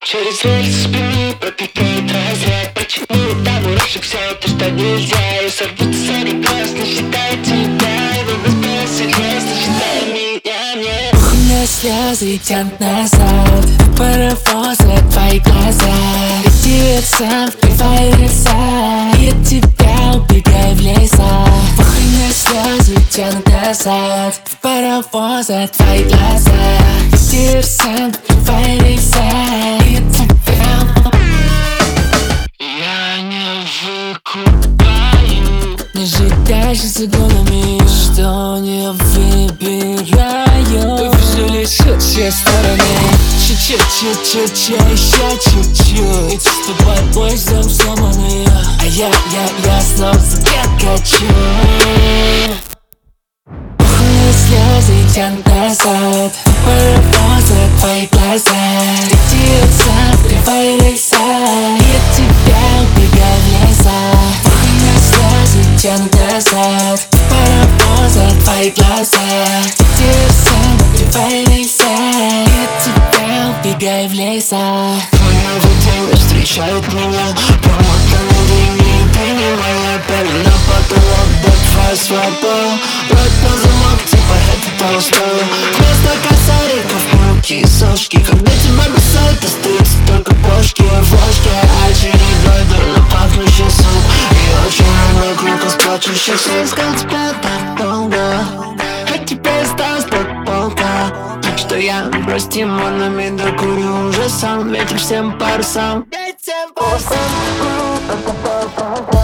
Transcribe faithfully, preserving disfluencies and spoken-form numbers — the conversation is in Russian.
Через рельсы спины пропитает разряд. Почему там мурашек все то, что нельзя? И сорвутся сори глаз, не считай тебя. И выброс серьезно, считай меня, мне. Пухлые слезы тянут назад, паровозы твои глаза. Лети сам, впивай рельса, и от тебя убегай в леса. Пухлые слезы тянут назад, паровозы твои глаза. Лети сам, впивай рельса, и от тебя. Я не выкупаю. Не жить дальше с иголами, что не выбираю. Вижу лишь все стороны. Чуть-чуть-чуть-чуть, еще чуть-чуть. И с тобой поездом сломанный. А я, я, я снова закачу. Пухлые слезы тянут назад, паровозы твои глаза. Лети сам, впивай рельса, и от тебя убегай в леса. Пухлые слезы тянут назад, паровозы твои глаза. Лети сам, впивай рельса, и от тебя убегай в леса. Твоя видение встречает меня. Промотанный день, ты не моя. Пелена потолок, да твоя свадьба. Рот на замок, типа это толстой. Вместо косариков мелкие сошки. Когда тебя бросают, остаются только бошки. В ложке очередной дурно пахнущий суп. И очень много круг из плачущих. Искал тебя так долго, а теперь осталось так полка. Так что я, прости, манами докурю уже сам. Ветер всем парусам. Ветер всем парусам.